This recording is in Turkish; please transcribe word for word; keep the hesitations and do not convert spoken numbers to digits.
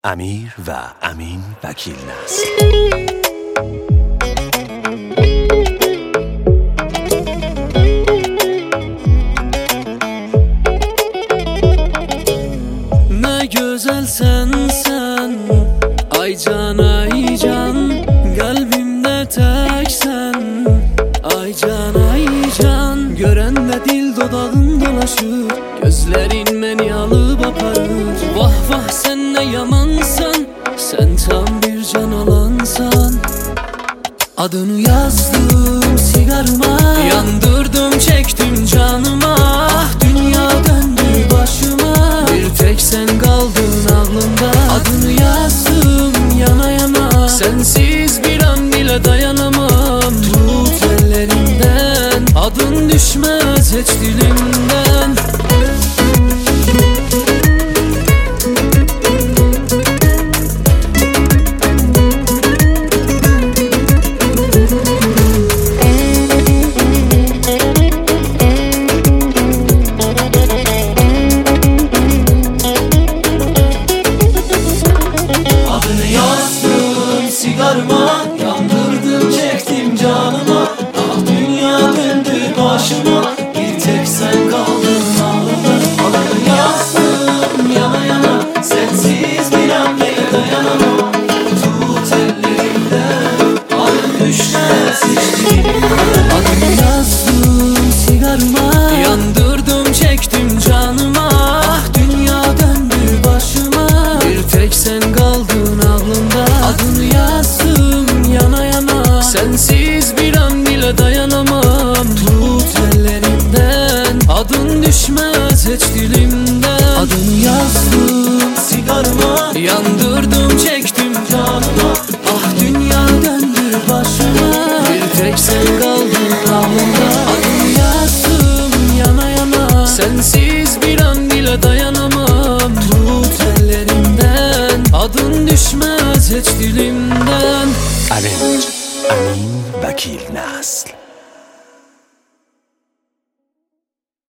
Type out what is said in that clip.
امیر و امین وکیل نسل. Ne güzel sen sen, ay can ay can, kalbimde tek sen, ay can ay can. Görenle dil dodağın dolaşır, gözlerin beni alıp aparır. Vah vah sen ne yamansan, sen tam bir can alansan. Adını yazdım sigarıma, yandırdım çektim canıma. Ah dünya döndü başıma, bir tek sen kaldın aklımda. Adını yazdım yana yana, sensiz bir an bile dayanamam. Tut ellerimden, adın düşmez hiç dilimden. Sigarıma, yandırdım çektim canıma. Ah dünya döndü başıma, bir tek sen kaldın aklımda. Adını yazdım yana yana, sensiz bir an bile dayanamam. Tut ellerimden, adın düşmez hiç dilimden. Adını yazdım sigarıma, yandırdım çektim canıma. Ah dünya döndü başıma, bir tek sen kaldın aklımda. Adını yazdım yana yana, sensiz bir an bile dayanamam. Tut ellerimden, adın düşmez hiç dilimden. Adını yazdım sigarıma, yandırdım çektim canıma. Ah dünya döndü başıma, bir tek sen kaldın aklımda. Adını yazdım yana yana, sensiz bir an bile dayanamam. Tut ellerimden, adın düşmez hiç dilimden. Arrange امین وکیل نسل.